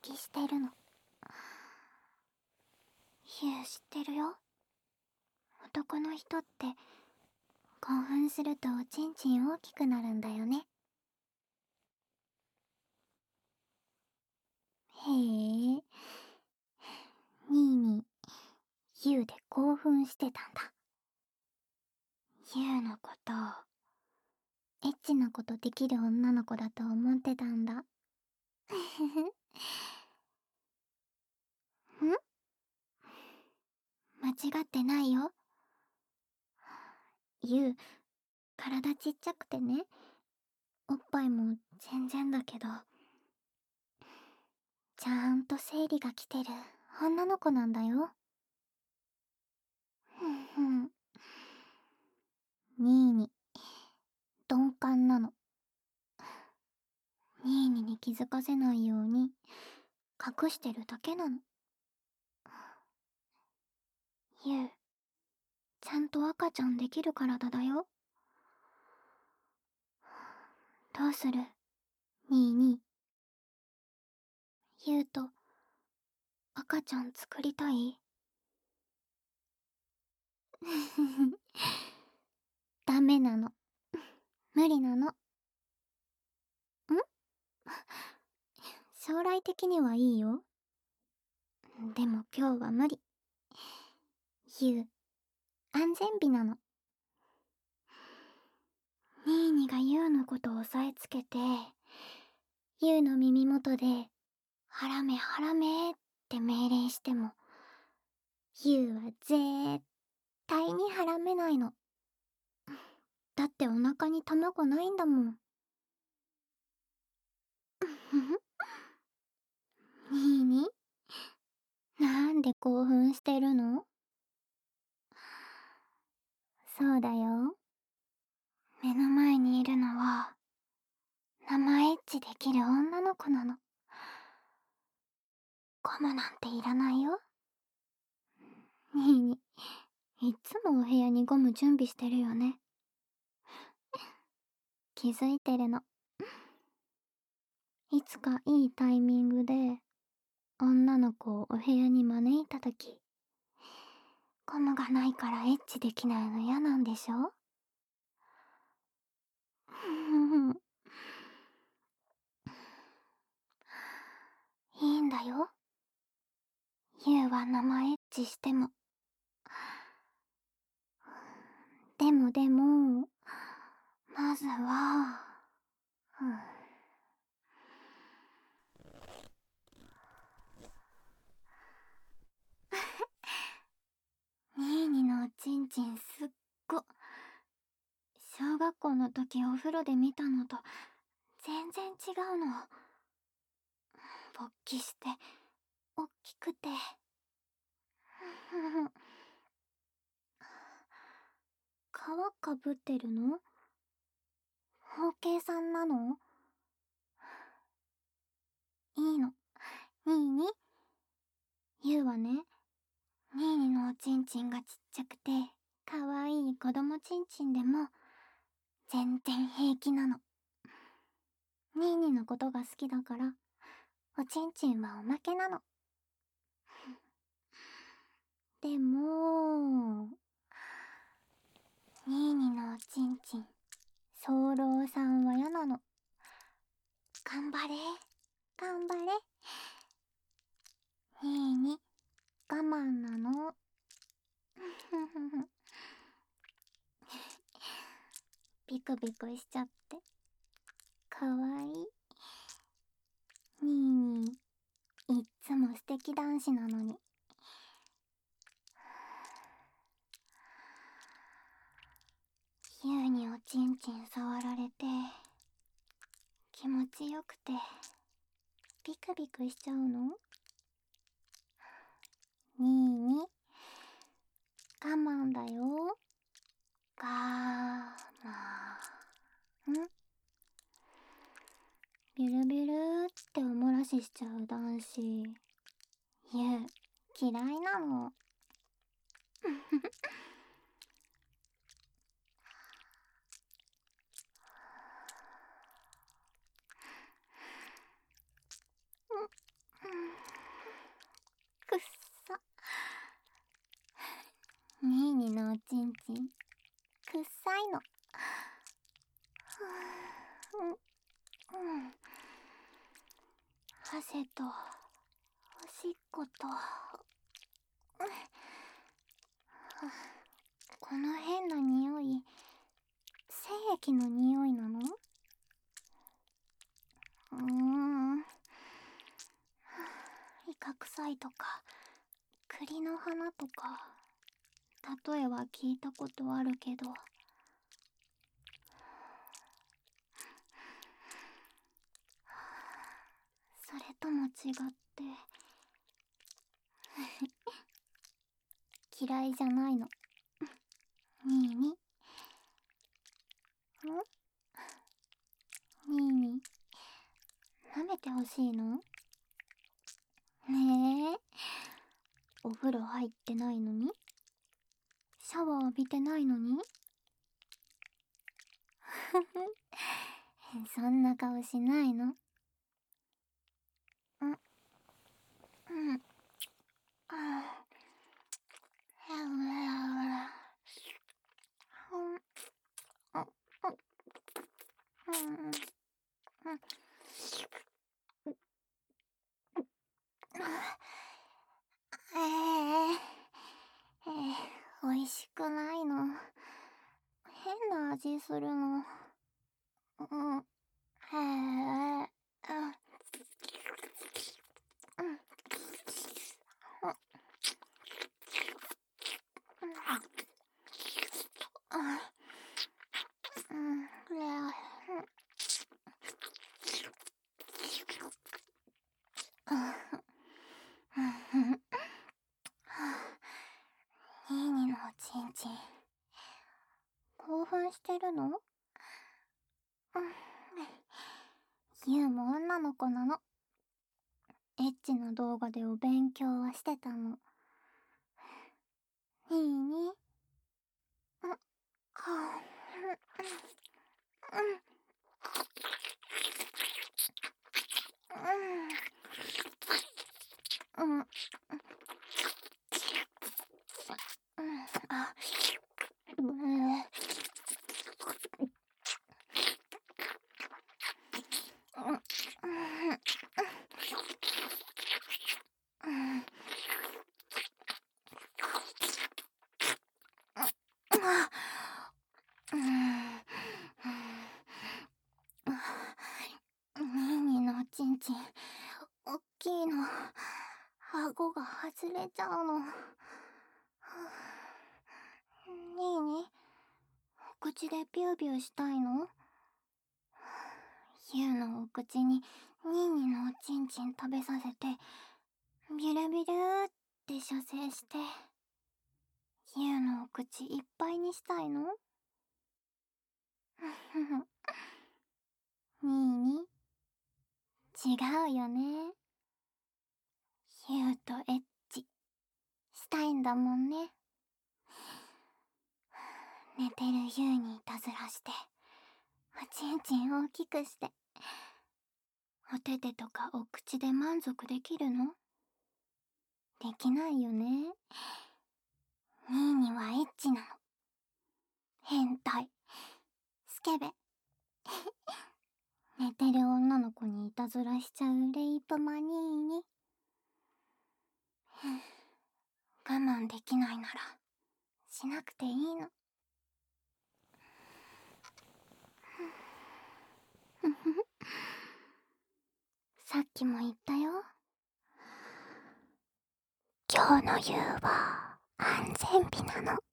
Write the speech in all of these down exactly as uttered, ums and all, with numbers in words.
きしてるの。ユウ知ってるよ。男の人って興奮するとおちんちん大きくなるんだよね。へえ。にーにユウで興奮してたんだ。ユウのこと、エッチなことできる女の子だと思ってたんだ。ふふふ。ん？間違ってないよ。ユウ、体ちっちゃくてね、おっぱいも全然だけど、ちゃんと生理が来てる女の子なんだよ。ふんふん。ニーニ、鈍感なの。ニーニに気づかせないように隠してるだけなの。ユウ、ちゃんと赤ちゃんできる体だよ。どうする？ニーニ。ユウと赤ちゃん作りたい？ダメなの。無理なの。ん？将来的にはいいよ。でも今日は無理。ユウ、安全日なの。ニーニがユウのことを押さえつけて、ユウの耳元で、ハラメハラメって命令しても、ユウは絶対にハラメないの。だってお腹に卵ないんだもん。ニーニ、なんで興奮してるの？そうだよ。目の前にいるのは、生エッチできる女の子なの。ゴムなんていらないよ。ニーニ、いっつもお部屋にゴム準備してるよね。気づいてるの。いつかいいタイミングで、女の子をお部屋に招いたとき、ゴムがないからエッチできないの嫌なんでしょ？いいんだよ。ユウは生エッチしても。でもでも、まずは、ニーニのおちんちんすっご。小学校の時お風呂で見たのと全然違うの。勃起して、おっきくて。皮かぶってるの？包茎さんなの？いいの。ニーニ。ユウはね、ニーニのおちんちんがちっちゃくて、かわいい子供ちんちんでも、全然平気なの。ニーニのことが好きだから、おちんちんはおまけなの。でも、ニーニのおちんちん、早漏さんは嫌なの。頑張れ、頑張れ。ニーニ、我慢なの。ビクビクしちゃって。かわいい。ニーニー、いっつも素敵男子なのに。ユウにおちんちん触られて、気持ちよくて、ビクビクしちゃうの？ニーニ、我慢だよ。我慢。ん？ビュルビュルっておもらししちゃう男子、ユウ、嫌いなの。 と、おしっこと、この変な匂い、精液の匂いなの？うーん。イカ臭いとか、栗の花とか、例えは聞いたことあるけど。それとも違って、嫌いじゃないの。ニーニ。ん？ニーニ、舐めてほしいの？ねえ、お風呂入ってないのに？シャワー浴びてないのに？ふふ、そんな顔しないの？ん、うん、ああ、へうらら、ほん、あ、あ、うん、うん、ええ、ええ、おいしくないの。変な味するの。うん、へえ、うん、うん、うん、れあ、うん、うん、ニーニのおちんちん、興奮してるの？うん、ユウも女の子なの。エッチな動画でお勉強はしてたの。ニーニ、うん、はあ、うん、うん、うん、うん、うん、あ、うん、うん、うん、あ、うん、ニーニのおちんちん、おっきいの。顎が外れちゃうの。ニーニ、お口でビュービューしたいの？ユウのお口にニーニのおちんちん食べさせて、ビュルビュルって射精して、ユウのお口いっぱいにしたいの？ニーニ、違うよね。ユウとエッチしたいんだもんね。寝てるユウにいたずらして、おちんちん大きくして、おててとかお口で満足できるの？できないよね。ニーニはエッチなの。変態。スケベ。寝てる女の子にいたずらしちゃうレイプマニーニ。我慢できないなら、しなくていいの。さっきも言ったよ。今日の夕は安全日なの。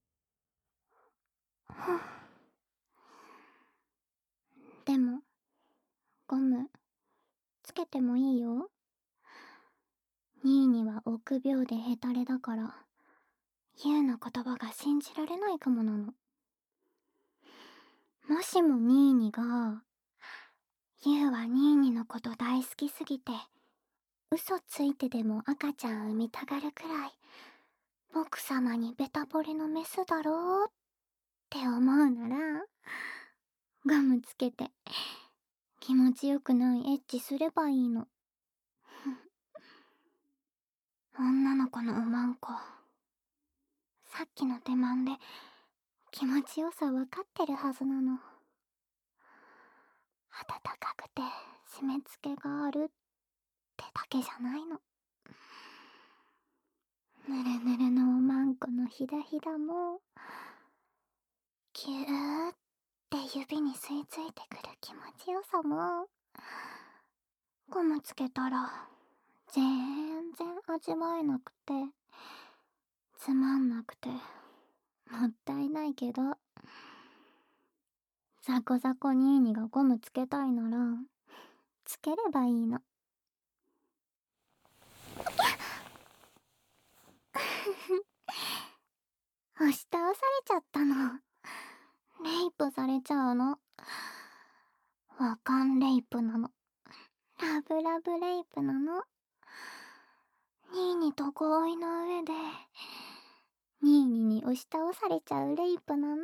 でも、ゴム、つけてもいいよ。ニーニは臆病でヘタレだから、ユウの言葉が信じられないかもなの。もしもニーニが、ユウはニーニのこと大好きすぎて、嘘ついてでも赤ちゃん産みたがるくらい、僕様にベタ惚れのメスだろうって思うなら、ガムつけて、気持ちよくないエッチすればいいの。女の子のおまんこ。さっきの手間で気持ちよさわかってるはずなの。暖かくて締め付けがあるっってだけじゃないの。ぬるぬるのおまんこのひだひだもキューって指に吸い付いてくる気持ちよさも、ゴムつけたら全然味わえなくてつまんなくてもったいないけど、ザコザコニーニがゴムつけたいならつければいいの。押し倒されちゃったの。レイプされちゃうの。わかんレイプなの。ラブラブレイプなの。ニーニと合意の上でニーニに押し倒されちゃうレイプなの。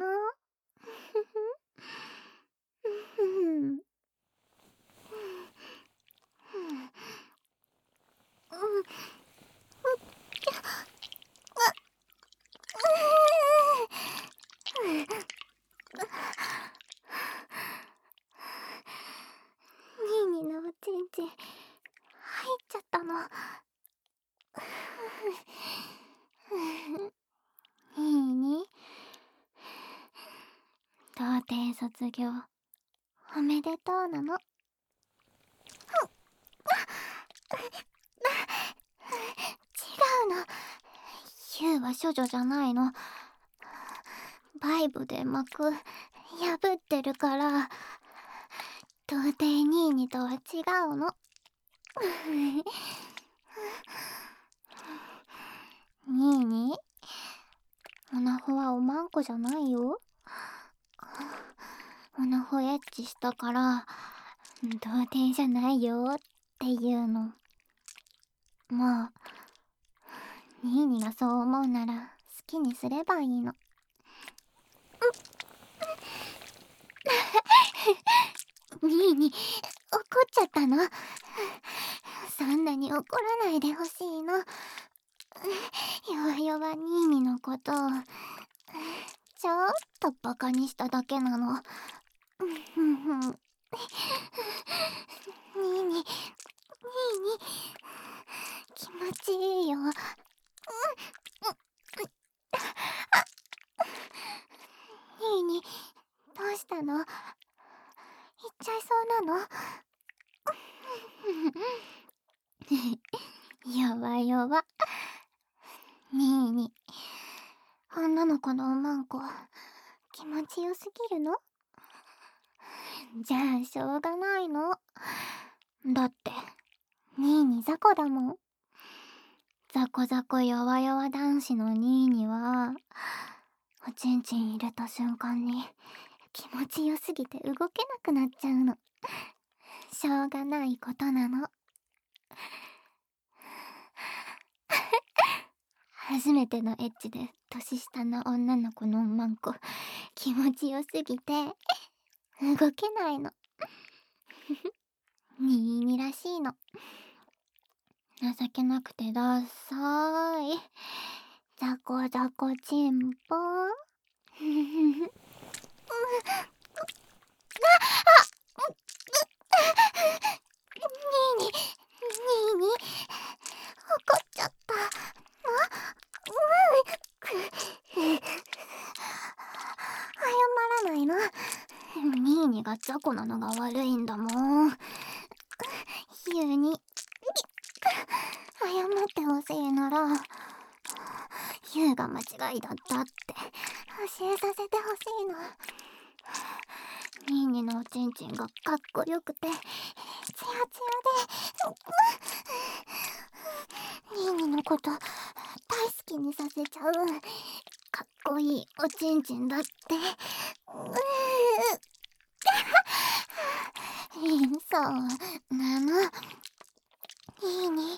ニーニのおちんちん入っちゃったの。ニーニ、童貞卒業おめでとうなの。違うの。ユウは処女じゃないの。バイブで膜破ってるから童貞ニーニとは違うの。ニーニ、オナホはおまんこじゃないよ。オナホエッチしたから童貞じゃないよっていうの。もうニーニがそう思うなら好きにすればいいの。ニーニ、怒っちゃったの？そんなに怒らないでほしいの。弱々ニーニのことをちょっとバカにしただけなの。ニーニ、ニーニ、気持ちいいよ。ニーニ、どうしたの？行っちゃいそうなの？弱々。ニーニ、女の子のおまんこ気持ちよすぎるの？じゃあしょうがないの。だってニーニ雑魚だもん。ザコザコ弱々男子のニーニはおちんちん入れた瞬間に気持ちよすぎて動けなくなっちゃうの。しょうがないことなの。初めてのエッチで年下の女の子のおまんこ気持ちよすぎて動けないの。ニーニらしいの。情けなくてダッサーいザコザコチンポニーニ、ニーニ、怒っちゃったの？謝らないの？ニーニが雑魚なのが悪いんだもん。ユウに謝ってほしいならユウが間違いだったって教えさせてほしいの。ニーニのおちんちんがかっこよくてツヤツヤでニーニのこと大好きにさせちゃうかっこいいおちんちんだって。そうなの。ニーニ、ニ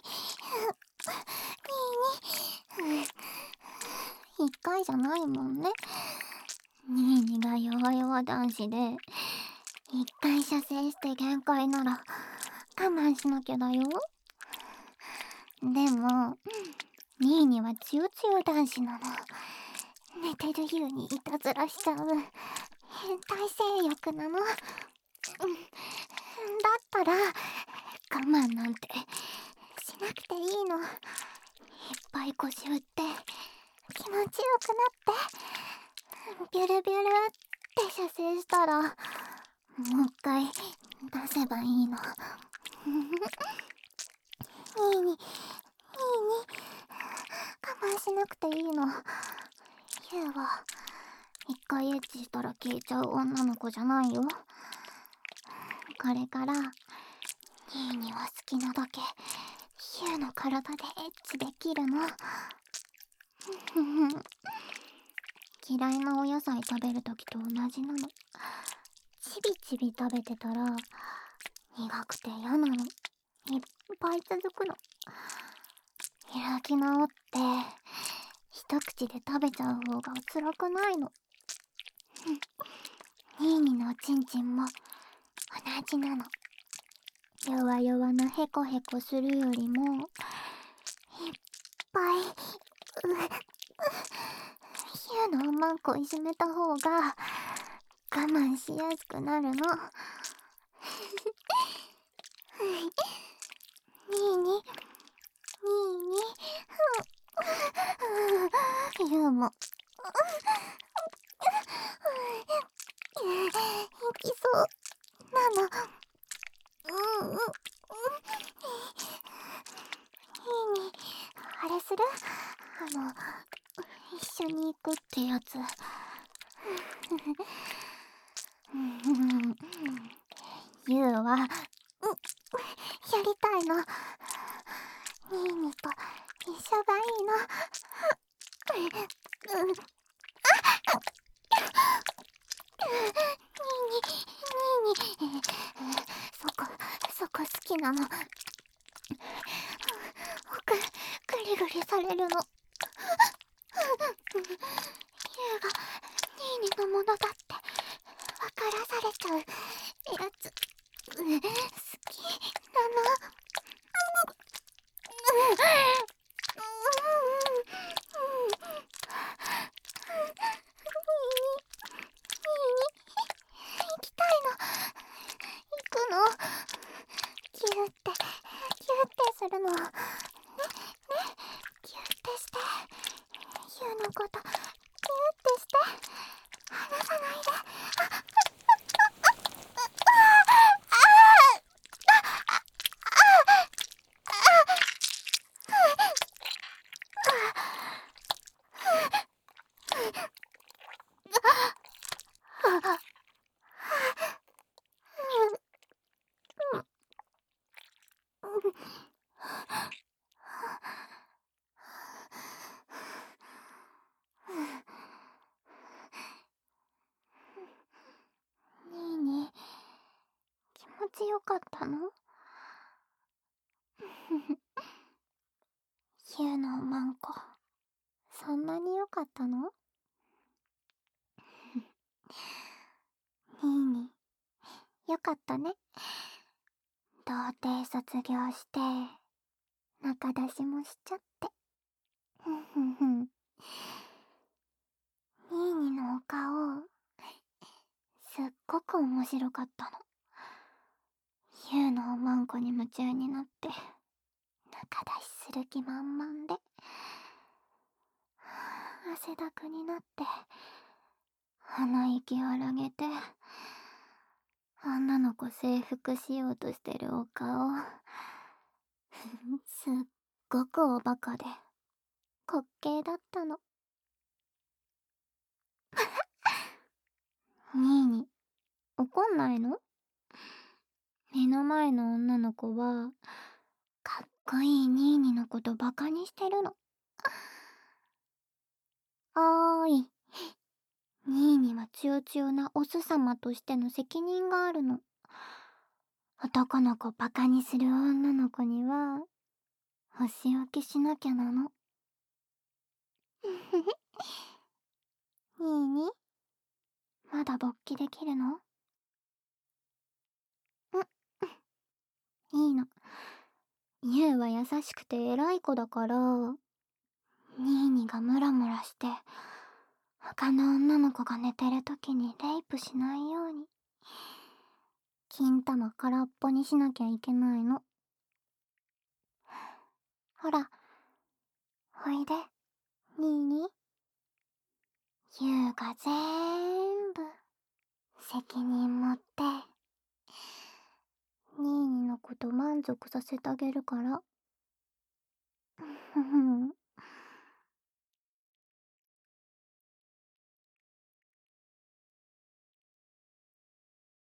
ーニ、一回じゃないもんね。ニーニが弱々男子で一回射精して限界なら我慢しなきゃだよ。でもニーニはつよつよ男子なの。寝てるユウにいたずらしちゃう変態性欲なの。だったら我慢なんてなくていいの。いっぱい腰振って気持ちよくなって、ビュルビュルって射精したらもう一回出せばいいの。いいにいいに我慢しなくていいの。ユウは一回エッチしたら消えちゃう女の子じゃないよ。これからニーニは好きなだけユウの体でエッチできるの。嫌いなお野菜食べるときと同じなの。ちびちび食べてたら苦くて嫌なの。いっぱい続くの。開き直って一口で食べちゃう方が辛くないの。ニーニのおちんちんも同じなの。弱々のヘコヘコするよりもいっぱいヒューのおまんこいじめた方が我慢しやすくなるの。ニーニニーニユーもいきそうなの。うんうん。いいにあれする？あの一緒に行くってやつ。ユウは、うん、やりたいの。ニーニと一緒がいいの。うん、ニーニ、ニーニ、そこ、そこ好きなの。奥、グリグリされるの。ユウがニーニのものだって分からされちゃうやつ、好きなの。行きたいの。行くの。キューって、キューってするの。ね、ね、キューってして。ユウのこと、キューってして。離さないで。あ、あ、ニーニ、気持ちよかったの？ユウのおまんこ、そんなによかったの？ニーニ、よかったね。童貞卒業して仲出しもしちゃって。ふんふんふん。ニーニのお顔すっごく面白かったの。ユウのおまんこに夢中になって仲出しする気満々で、汗だくになって鼻息荒げて女の子征服しようとしてるお顔すっごくおバカで滑稽だったの。ニーニ、怒んないの？目の前の女の子はかっこいいニーニのことバカにしてるの。おーい、ニーニは強々なオス様としての責任があるの。男の子バカにする女の子にはお仕置きしなきゃなの。ニーニ、まだ勃起できるの？ん、いいの。ユウは優しくて偉い子だから、ニーニがムラムラして他の女の子が寝てる時にレイプしないように金玉空っぽにしなきゃいけないの。 ほら、おいで、ニーニ。ユウがぜーんぶ責任持って、ニーニのこと満足させてあげるから。ふふん。